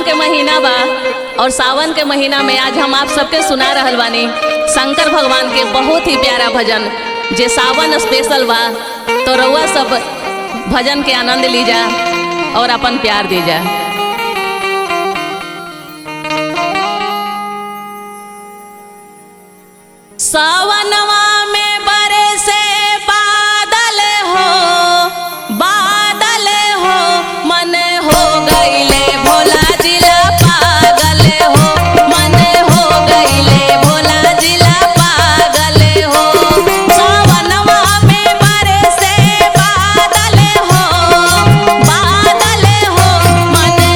सावन के महीना बा और सावन के महीना में आज हम आप सबके सुना रहल बानी शंकर भगवान के बहुत ही प्यारा भजन जे सावन स्पेशल बा। तो रउआ सब भजन के आनंद लीजा और अपन प्यार दीजा। सावनवा में बरसे बादल हो मन हो गईले भोला जिला पागल हो, मन हो गईले भोला जिला पागल हो। सावनवा में बरसे बादल हो मन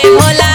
भोला